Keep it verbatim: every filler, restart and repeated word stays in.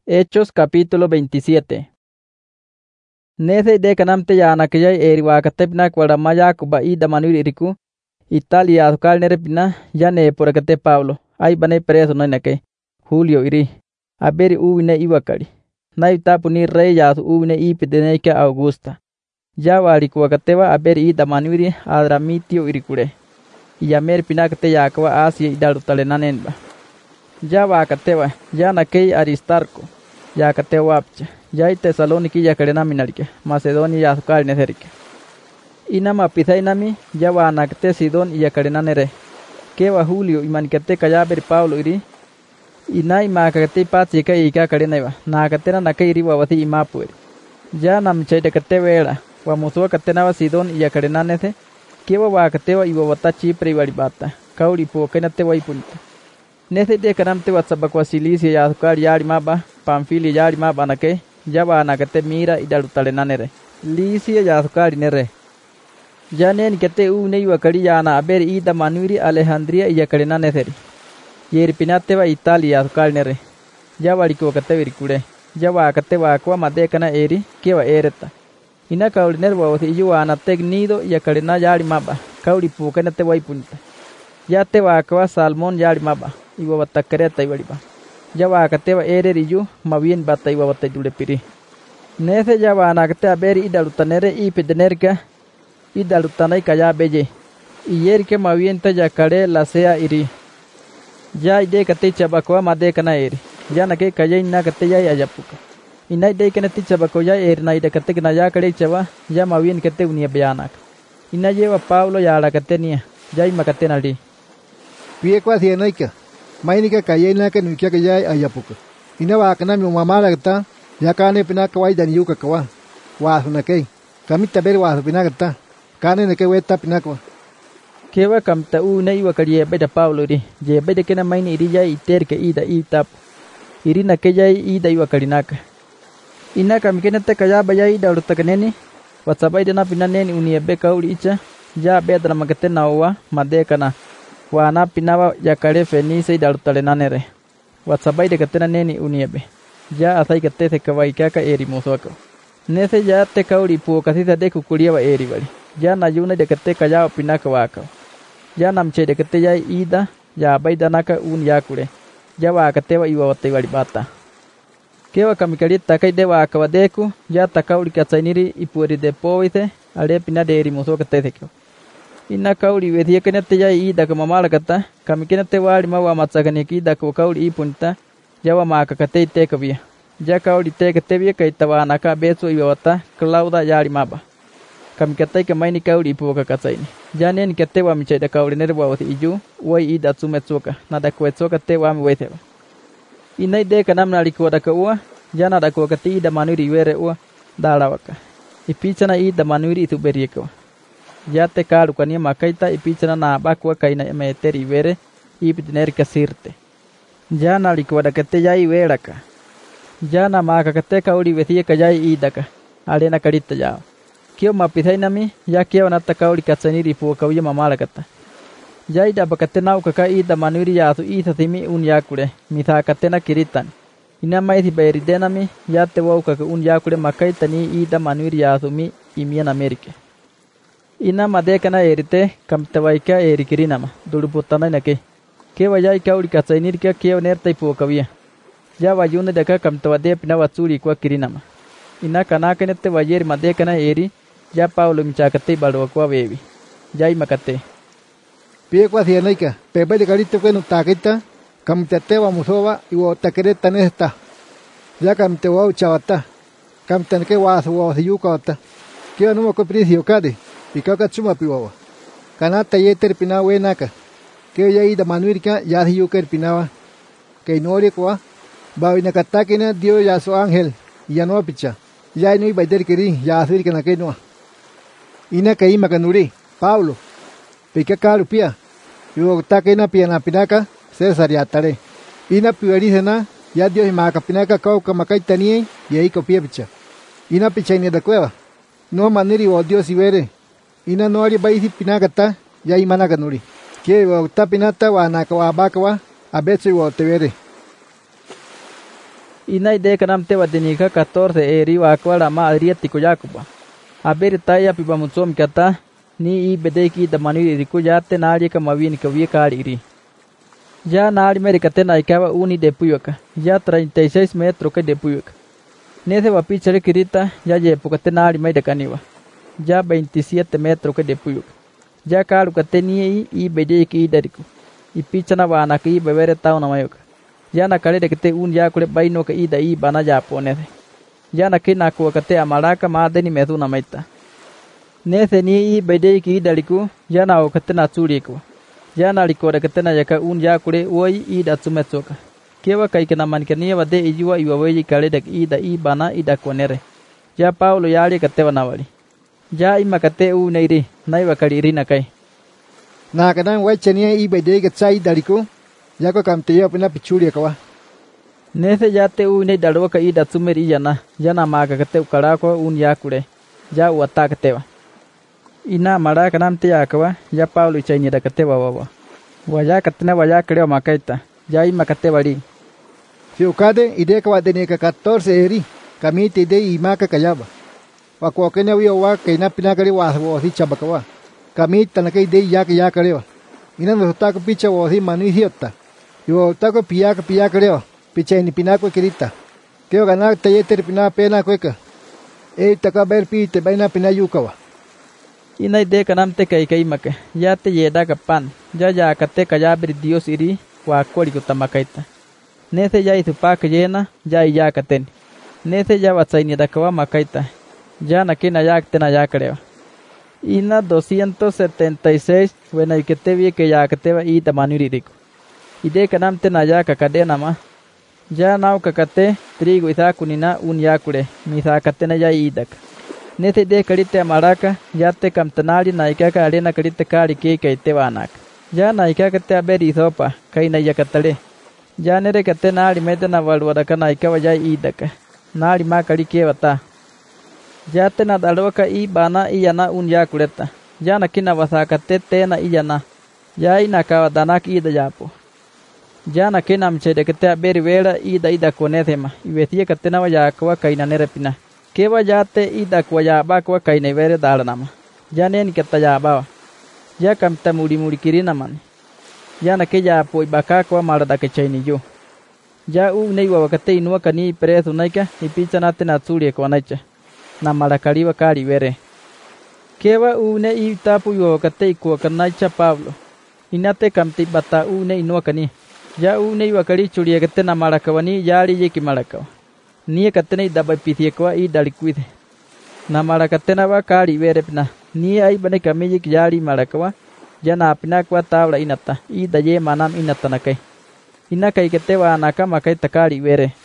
Hechos capítulo veintisiete. Nece de canamte ya anakaya eriwakatepna kwaramaya kuba ida manuir iriku. Italia azukal nerepina ya ne porakate Pablo. Ay bane preso no nake. Julio iri. Aberi uwine iwakari. Na itapuni rey ya uwine ipideneke Augusta. Ya walikuwakatewa aberi ida manuiri adramitio irikure. Iyamer pinakate yakwa Asia idarutalena ya wakatewa ya nakei Aristarco ya katewapcha ya i Tesaloniki ya karena minarike Macedonia ya azukal neserike inama pizainami ya wanakte Sidon ya karena nere kewa Julio imanikate kayaber Paulo iri inai makate patsika ika karena iwa nakatena nakei iri wawasi imapuer ya namchaide katewela wa musua katena wa Sidon ya karena nese kewa wakatewa iwa wata Chipre iwaribata kauri po kenate wa ipunta nese de kanamte watsabakwa Cilicia ya azukal yari maba Pamfilia yari maba nake ya wanakate mira idarutalena nere Licia ya azukal nere ya nen kete une iwakari yana aber ida manuiri Alejandria ya karena neseri yeri pinate wa Italia azukal nere ya wariko kate virkure ya wakate wakwa madekana eri kewa ereta ina kauli nerwa wasi yuwana tegnido ya karena yari maba kauli pukenate wa ipunta ya te wakwa Salmón yari maba iwa watakareta iwariba ya wakatewa ereriyu mabien bata iwa watayule piri nese ya wanakate aberi idalutanere ipidenerka idalutanai kaya beye iyerke mabienta ya kare lasea iri ya ide kate chabakwa madekana eri ya nake kaya ina kate ya ayapuka ina ide kene tichabako ya eri na ide kate na ya kare chaba ya mabien kate unia beanak ina lleva Pablo ya la kate nia ya imakate nali pie kwa sienoika mainika kayena ka nukia ka yai ayapuka ina wa kana mi mamala kata ya kane pina ka wai dani yuka kawa wa suna kai kamita ber wa pina kata kane ne ke weta pina kwa kewa kamta u nei wa kariye beda Paulo ri je beda kena maini iri yai iter ke ida itap iri na ke yai ida iwa karinaka ina kam kena te kaya bayai da urta kaneni watsabai dena pina neni unie be kauli icha ya bedra magate nawa madekana wana pinawa ya kare Fenice idarutalena nere watsabai de katena neni uniebe ya asai kate se kawai kaka eri musoko nese ya te kauri pu kasisa de kukulia wa eri bali ya na yuna de kate kaya pinaka waka ya namche de kate ya ida ya baidanaka un yakure ya wa kate wa iwa wate wali bata kewa kamikali takai de wa kawadeku ya takauri katsainiri ipuri de poite ale pina de eri musoko te sekyo ina kauli wethi kenete ya ida ka mamala kata kami kenete wali mawa matsagani ki da ko kauli ipunta jawa maka kate te kavia ja kauli te kate via kai tawana ka beso iwata klauda yali maba kami kate ka maini kauli ipu ka katsaini janen kate wa miche da kauli nerwa wati iju wai ida tsumetsuka nada kwetsoka te wa mwete ina ide ka namna liko da ka uwa jana da ko kate ida manuri were uwa dalawaka ipichana ida manuri itu berieko ya te kalu kania makaita ipichana na bakwa kaina meteri vere ipitner kasirte jana likwada kate yai weraka jana maka kate kauli vetie kayai idaka alena karita ya kio mapithainami ya kio nata kauli katsaniri pu kauya mamala kata jai da bakate nau kaka ida manuri ya su isa simi un yakure mitha katena kiritan ina maithi beridenami ya te wau kaka un yakure makaita ni ida manuri ya su mi imian amerike ina madekana erite kamtawaika erikirinama duluputana nake kewa yai kauli katsainirka kewa nerta ipu kawia ya wayuna deka kamtawade pina watsuri kwa kirinama ina kanakenete wayeri madekana eri ya Paulo michakate balwa kwa wevi jai makate pie kwa sienoika pepe de karito kwenu takita kamtate wa musowa iwo takereta nesta ya kamtewa uchawata kamtanke wa suwa siyukata kewa numo ko prisio kade pikaka tsuma piwawa kanata yeter pinawe naka keo ya ida manuirka ya yuker pinawa kei nori kwa bawi nakatakina dio ya so angel ya no picha ya no ibader kiri ya asir kana kenwa ina kai makanuri Paulo pikaka rupia yo takina piana pinaka Cesar ya tare ina piwarisena ya dio maka pinaka kau kamakaitani ya iko pia picha ina picha ni da cueva no maniri o dio si vere ina no ari baisi pinagata ya imana ganuri ke wa tapinata wa naka wa bakawa abetsi wa tevere Inay de kanam te wadenika catorce eri wa kwala ma adriático yakuba. A ver taya pibamutsom kata ni i bedeki da manu riku yate nari ka mavini ka vie kari iri. Ya nari merikate na ikaba uni de puyaka. Ya treinta y seis metros que de puyaka. Nese wapichare kirita ya yepukate nari mai de kaniwa. Ya veintisiete metros que de puyaka. Ya karu kate ni i bedeki idariku. I pichana wana ki bebere tauna mayoka. Ya na kare de kate un ya kule baino ka ida i bana ya ponese. Ya na kina kuwa kate amaraka maadeni meduna maita. Nese ni i bedeki idariku ya na okate na tsuriku. Ya na likore kate na yaka un ya kule uoi ida tsumetsoka. Kewa kaikana manikania wade ijuwa iwaweji kare de ida i bana ida konere. Ya Paulo yari kate wanawali. Ya ima kate u neiri naiwa kariri na kai. Na kanan wachania i bedeki tsai idariku. Yako kamteyo pina pichuri kawa. Nese ya te u ne darwa ka ida tsumeri yana. Yana maga kate ukarako un ya kule. Ya uata katewa. Ina mara kanam te yakawa. Ya Paulo ichaini da katewa wawa. Waya katena waya kreo makaita. Ya ima katewa ri. Fiukade ide kawa deneka catorce eri. Kamite ide imaka kayaba. Wakuakene wiyo wa kaina pinakari wasawosi chabakawa. Kamita naka ide yaka yaka rewa. Ina no tako picha wosi manu hiota. Yo tako piyaka piyaka rewa. Picha ini pinako kirita. Keo ganak tayeter pina pena kweka. E taka ber pite baina pina yukawa. Ina ide kanam te kai kai make. Ya te yeda kapan. Ya ya kate kayabri Dios iri wa kori kutamakaita. Nese ya isupaka yena ya iya katen. Nese ya watsaini dakawa makaita. Ya na kina ya tena ya creo. Ina doscientos setenta y seis bueno y que te vi que ya que te va y tamanuririco. Y de kanam te na ya kakadena ma. Ya nau kakate trigo y kunina un yakure. Mi sakatena ya idak. Nete de karite amaraka ya te kamtanari na ikaka arena karite kari ke ke te wanak. Ya na ikaka te aberi sopa kai na yakatale. Ya nere kate nari mete na walwadaka na ikawa ya idak. Nari ma kari ke wata. Ya te na dalwaka i bana i yana un ya kuleta. Ya na kina wasakate te na i yana. Ya ina kawa danak i da yapo. Ya na kina mchede kete aberi wera i da i da konethema. I vetia kate na waya kawa kaina nere pina. Kewa ya te i da kwa ya ba kwa kaina were dalanama. Ya neni kata ya bawa. Ya kamta muri muri kirina man. Ya na ke ya po i baka kwa marada ke chaini yo. Ya u nei wa wakate inua kani presu naika i picha na te na tsuri kwa naicha. Na marakariwa kari were. Kewa une i tapu yo kate ikuwa kanaicha Pablo. Inate kamti bata une inua kani. Ya une iwa kari churi kate na marakawani yari yeki marakawa. Niye kate na idaba pithie kwa i dalikuide. Na marakate na wa kari were pina. Niye ai bane kami yeki yari marakawa. Ya na pina kwa tabla inata. I daye manam inata na kai. Ina kai kate wa anaka makai takari were.